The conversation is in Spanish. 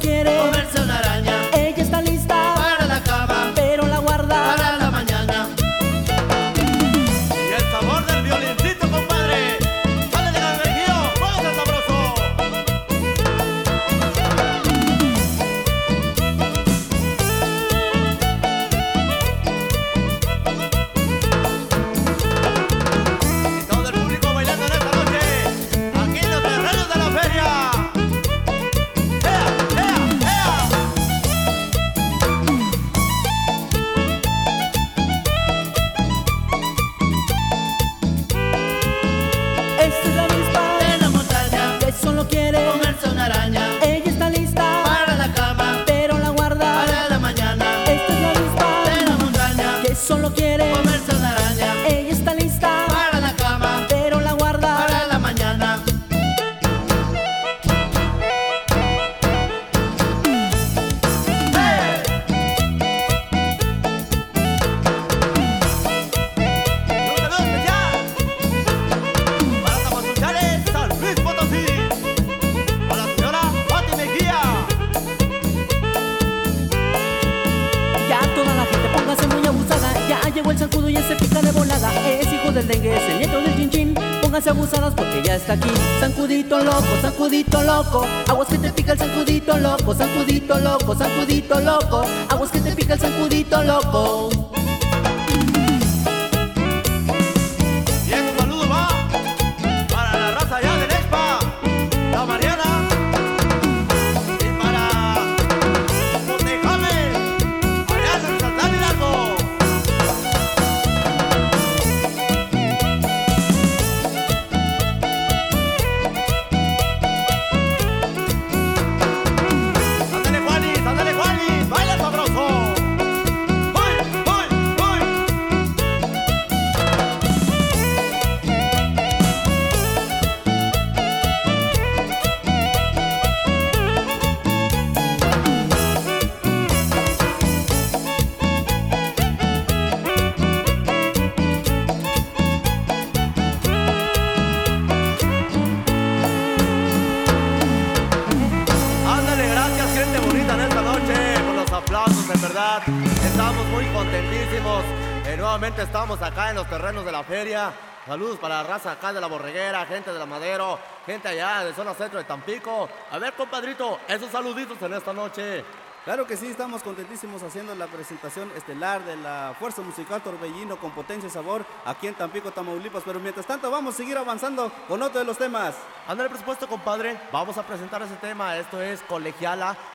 quiere comerse una araña. Ella está lista Para la cama, pero la guarda para la mañana. Y el sabor del violincito, compadre. Sale de la energía, póngase sabroso. Y todo el público bailando en esta noche, aquí en los terrenos de la feria. ¡Ea, ea, ea! Esta es la avispa De la montaña, que solo quiere comerse una araña. Ella está lista Para la cama, pero la guarda para la mañana. Esta es la avispa De la montaña, que solo quiere comerse una araña. Ella está lista Para la cama, pero la guarda para la mañana. Y un saludo especial para Tamazunchales, San Luis Potosí, a la señora Pati Mejía. Ya toda la gente póngase muy abusada. Ya llegó el zancudo y se pica de volada. Es hijo del dengue, es el nieto del chinchín. Pónganse abusadas porque ya está aquí. Zancudito loco, zancudito loco. Aguas que te pica el zancudito loco. Zancudito loco, zancudito loco. Aguas que te pica el zancudito loco. Y este saludo va para la raza allá de Nexpa, la Mariana, y para los Tejames, allá en Santana Hidalgo. Ándale Juanis, baila sabroso. ¡Uy, uy, uy! Ándale, gracias gente bonita en esta noche por los aplausos, en verdad. Estamos muy contentísimos. Nuevamente estamos acá en los terrenos de la feria. Saludos para la raza acá de la Borreguera, gente de la Madero, gente allá de zona centro de Tampico. A ver, compadrito, esos saluditos en esta noche. Claro que sí, estamos contentísimos haciendo la presentación estelar de la Fuerza Musical Torbellino con potencia y sabor aquí en Tampico, Tamaulipas. Pero mientras tanto vamos a seguir avanzando con otro de los temas. Ándale, presupuesto, compadre. Vamos a presentar ese tema. Esto es Colegiala